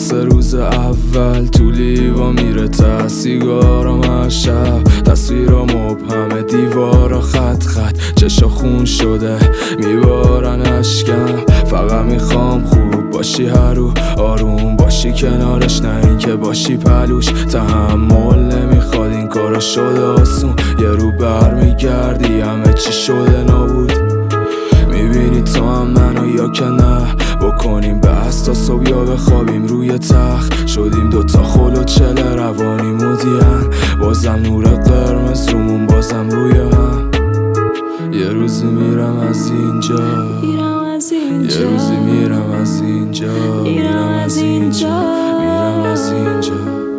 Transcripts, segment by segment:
مثل روز اول تو لیوا میره تا سیگارم از شب، تصویرا مبهمه دیوارا خط خط، چشا خون شده میبارن اشکم. فقط میخوام خوب باشی، هر رو آروم باشی کنارش، نه این که باشی پلوش. تحمل نمیخواد این کارا شده آسون، یه رو برمیگردی همه چی شده نابود. میبینی تو هم منو یا که نه، بکنیم بحث تا صبح یا بخوابیم روی تخت. شدیم دوتا خل و چل روانی مودین، بازم نور قرمز رومون بازم روی هم. یه روزی میرم از اینجا، یه روزی میرم از اینجا، میرم از اینجا، میرم از اینجا،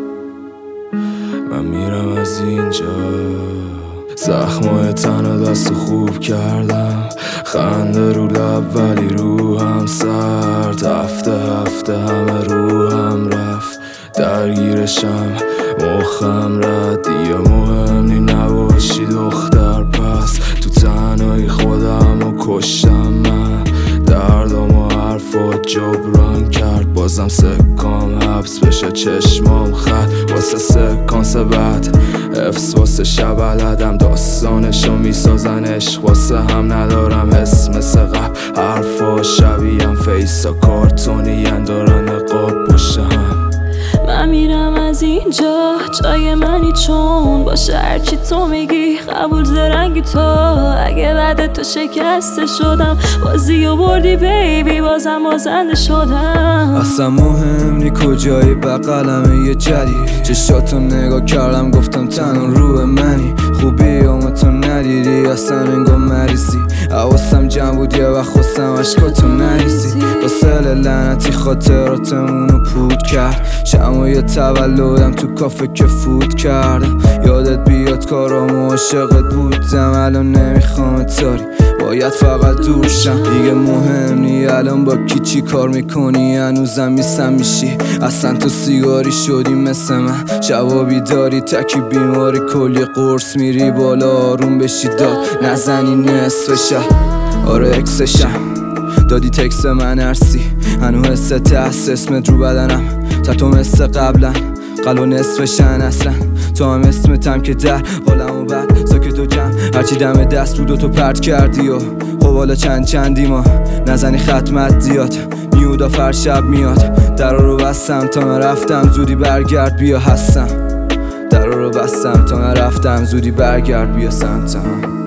من میرم از اینجا. زخمای تن دست خوب کردم، خنده رو لب ولی روحم سرد. هفته همه روحم رفت، درگیرشم مخم رد. دیگه مهم نی نباشی دختر، پس تو تنهایی خودم و کشتم. من دردم و حرفات جبران کرد، بازم سکام حبس بشه چشمام خط. واسه سکانس بعد حفظ واسه شبلدم، داستانشو میسازن عشق واسه هم. ندارم حس مثل قبل، حرفا شبیهم، فیسا کارتونی دارن نقاب پشت هم. من میرم از اینجا، جای منی چون باشه هرچی تو میگی قبول زرنگی تو. اگه بعد تو شکسته شدم، بازی و بردی بیبی، بازم بازنده شدم. اصلا مهم نی کجایی بقلمه یه جدید، چشاتو نگاه کردم گفتم تنها رو منی. خوبی تو ندیدی اصلا انگار مریضی، حواسم جمع بود یه وقت خواستم عشقاتو نریزی. واسه لعنتی خاطراتمونو پود کرد، شمای تولدم تو کافه که فوت کردم. یادت بیاد کارامو عاشقت بودم، الان نمیخوام تاری، باید فقط دور شم. دیگه مهم نی الان با کی چی کار میکنی، هنوزم میسم میشی. اصلا تو سیگاری شدی مثل من، شبا بیداری تکی بیماری، کلی قرص میری بالا آروم بشی داد نزنی نصف شب. آره اکسشم دادی تکس من ارسی، هنو حس تحس اسمت رو بدنم، تو مثل قبلا قلو نصفشن اصلا. تو هم اسمتم که در حالمو بد ساکت و جمع، هرچی دم دست بود و تو پرت کردی و خب حالا چندی ما نزنی ختمت دیاد. میودا فرشب میاد، درا رو بستم تا نرفتم زودی برگرد بیا هستم. درا رو بستم تا نرفتم زودی برگرد بیا سمتم.